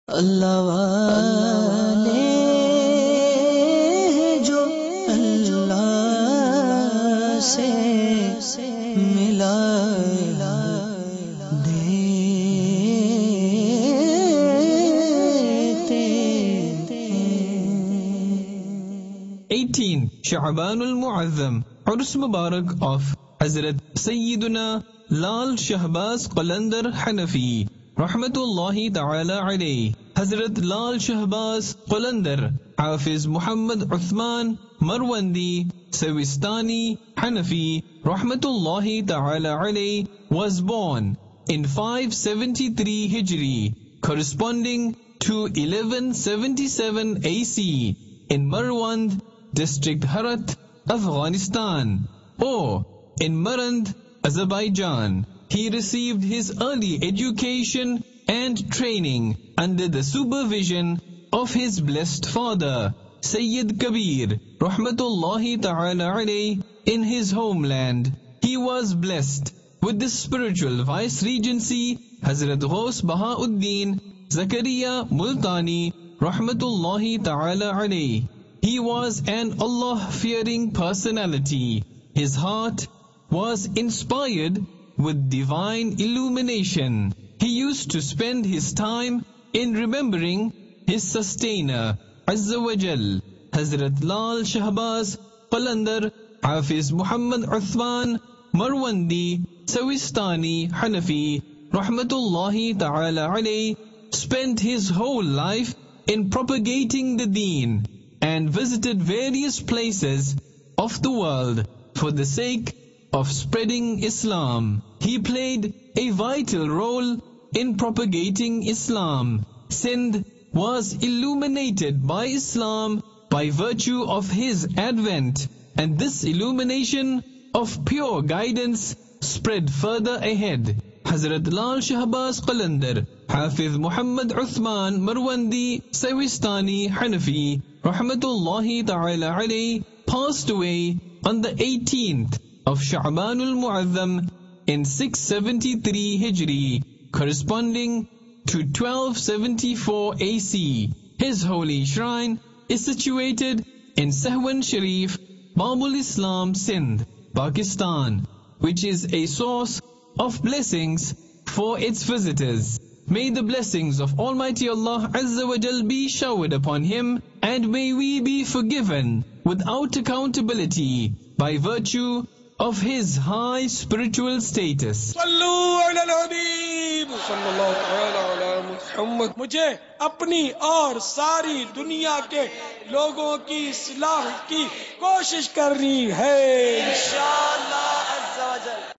अल्लाह वाले जो अल्लाह से मिला देते। 18 Sha'banul Mu'azzam, Urus Mubarak of Hazrat Sayyiduna Lal Shahbaz Qalandar Hanafi Rahmatullahi Ta'ala alayhi. Hazrat Lal Shahbaz Qalandar Hafiz Muhammad Uthman Marwandi Sawistani Hanafi Rahmatullahi Ta'ala alayhi was born in 573 Hijri, corresponding to 1177 AC in Marwand District Herat, Afghanistan, or in Marand, Azerbaijan. He received his early education and training under the supervision of his blessed father, Sayyid Kabir, Rahmatullahi Ta'ala alayhi, in his homeland. He was blessed with the spiritual vice-regency, Hazrat Ghaus Bahauddin Zakaria Multani, Rahmatullahi Ta'ala alayhi. He was an Allah-fearing personality. His heart was inspired with divine illumination. He used to spend his time in remembering his sustainer, Azza wa Jal, Hazrat Lal Shahbaz Qalandar Hafiz Muhammad Uthman Marwandi Sawistani Hanafi Rahmatullahi Ta'ala alayhi spent his whole life in propagating the deen and visited various places of the world for the sake of spreading Islam. He played a vital role in propagating Islam. Sindh was illuminated by Islam by virtue of his advent, and this illumination of pure guidance spread further ahead. Hazrat Lal Shahbaz Qalandar, Hafiz Muhammad Uthman Marwandi Sawistani Hanafi, Rahmatullahi Ta'ala alayhi, passed away on the 18th of Sha'banul Mu'azzam in 673 Hijri, corresponding to 1274 AC. His holy shrine is situated in Sahwan Sharif, Babul Islam, Sindh, Pakistan, which is a source of blessings for its visitors. May the blessings of Almighty Allah Azza wa Jal be showered upon him, and may we be forgiven without accountability by virtue of his high spiritual status. मुझे अपनी और सारी दुनिया के लोगों की इस्लाह की कोशिश करनी है इंशाअल्लाह।